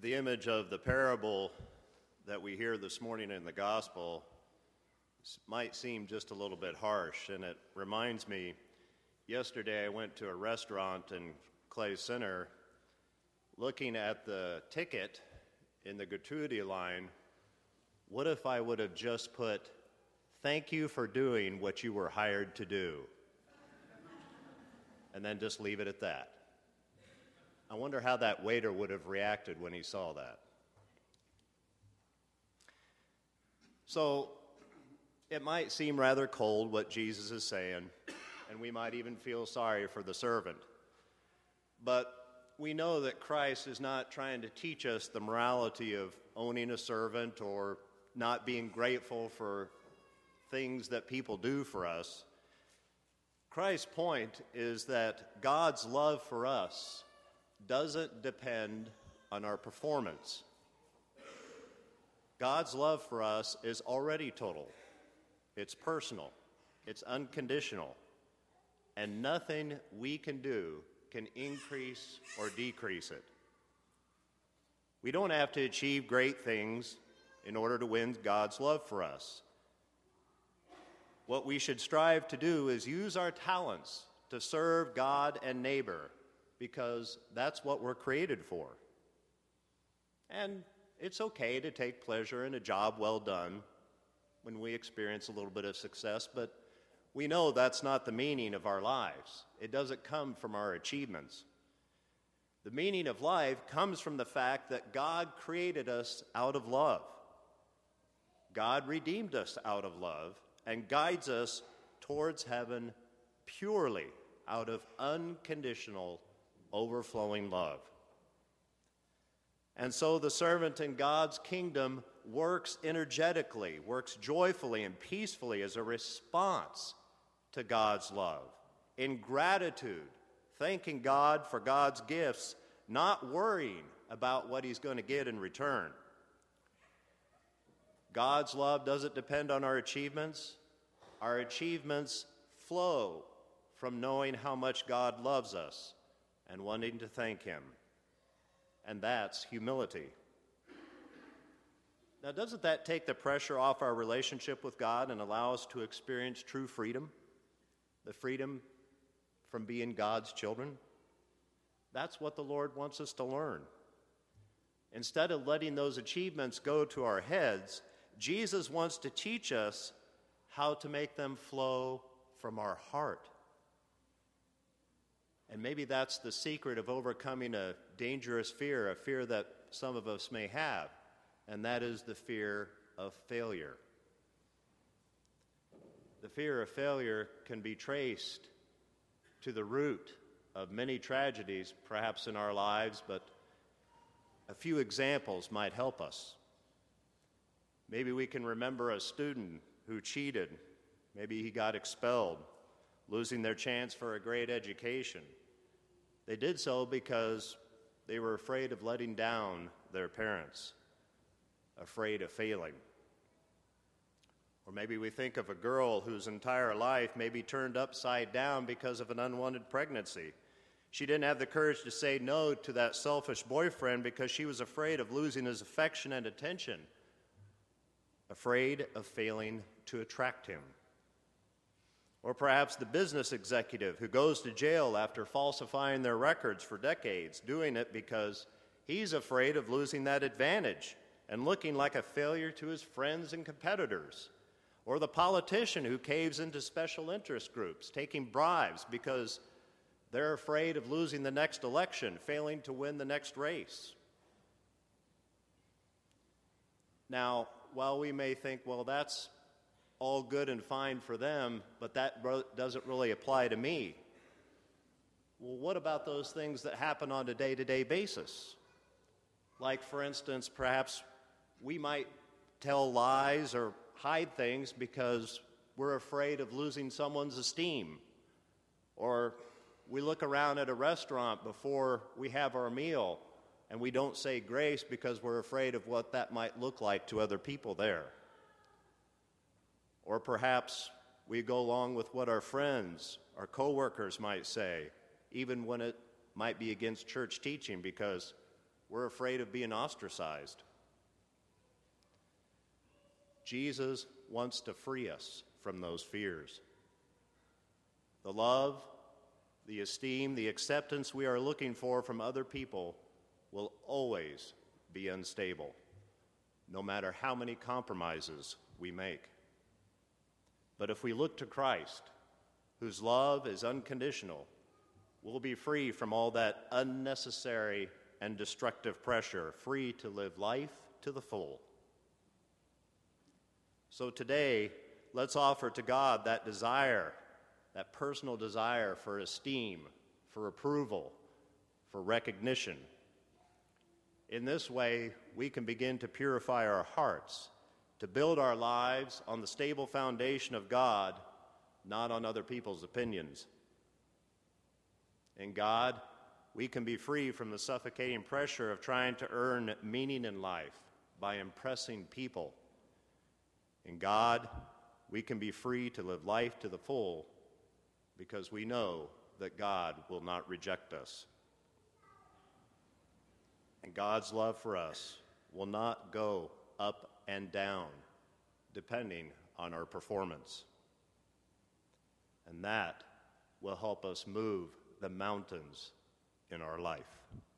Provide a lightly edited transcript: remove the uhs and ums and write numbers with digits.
The image of the parable that we hear this morning in the gospel might seem just a little bit harsh, and it reminds me, yesterday I went to a restaurant in Clay Center. Looking at the ticket in the gratuity line, what if I would have just put, "Thank you for doing what you were hired to do," and then just leave it at that? I wonder how that waiter would have reacted when he saw that. So it might seem rather cold what Jesus is saying, and we might even feel sorry for the servant. But we know that Christ is not trying to teach us the morality of owning a servant or not being grateful for things that people do for us. Christ's point is that God's love for us doesn't depend on our performance. God's love for us is already total. It's personal. It's unconditional. And nothing we can do can increase or decrease it. We don't have to achieve great things in order to win God's love for us. What we should strive to do is use our talents to serve God and neighbor, because that's what we're created for. And it's okay to take pleasure in a job well done when we experience a little bit of success, but we know that's not the meaning of our lives. It doesn't come from our achievements. The meaning of life comes from the fact that God created us out of love. God redeemed us out of love and guides us towards heaven purely out of unconditional, overflowing love. And so the servant in God's kingdom works energetically, works joyfully and peacefully as a response to God's love, in gratitude, thanking God for God's gifts, not worrying about what he's going to get in return. God's love doesn't depend on our achievements. Our achievements flow from knowing how much God loves us and wanting to thank him. And that's humility. Now, doesn't that take the pressure off our relationship with God and allow us to experience true freedom? The freedom from being God's children? That's what the Lord wants us to learn. Instead of letting those achievements go to our heads, Jesus wants to teach us how to make them flow from our heart. And maybe that's the secret of overcoming a dangerous fear, a fear that some of us may have, and that is the fear of failure. The fear of failure can be traced to the root of many tragedies, perhaps in our lives, but a few examples might help us. Maybe we can remember a student who cheated. Maybe he got expelled, losing their chance for a great education. They did so because they were afraid of letting down their parents, afraid of failing. Or maybe we think of a girl whose entire life may be turned upside down because of an unwanted pregnancy. She didn't have the courage to say no to that selfish boyfriend because she was afraid of losing his affection and attention, afraid of failing to attract him. Or perhaps the business executive who goes to jail after falsifying their records for decades, doing it because he's afraid of losing that advantage and looking like a failure to his friends and competitors. Or the politician who caves into special interest groups, taking bribes because they're afraid of losing the next election, failing to win the next race. Now, while we may think, well, that's all good and fine for them, but that doesn't really apply to me. Well, what about those things that happen on a day-to-day basis? Like, for instance, perhaps we might tell lies or hide things because we're afraid of losing someone's esteem. Or we look around at a restaurant before we have our meal and we don't say grace because we're afraid of what that might look like to other people there. Or perhaps we go along with what our friends, our coworkers might say, even when it might be against church teaching, because we're afraid of being ostracized. Jesus wants to free us from those fears. The love, the esteem, the acceptance we are looking for from other people will always be unstable, no matter how many compromises we make. But if we look to Christ, whose love is unconditional, we'll be free from all that unnecessary and destructive pressure, free to live life to the full. So today, let's offer to God that desire, that personal desire for esteem, for approval, for recognition. In this way, we can begin to purify our hearts, to build our lives on the stable foundation of God, not on other people's opinions. In God, we can be free from the suffocating pressure of trying to earn meaning in life by impressing people. In God, we can be free to live life to the full because we know that God will not reject us. And God's love for us will not go up and down depending on our performance. And that will help us move the mountains in our life.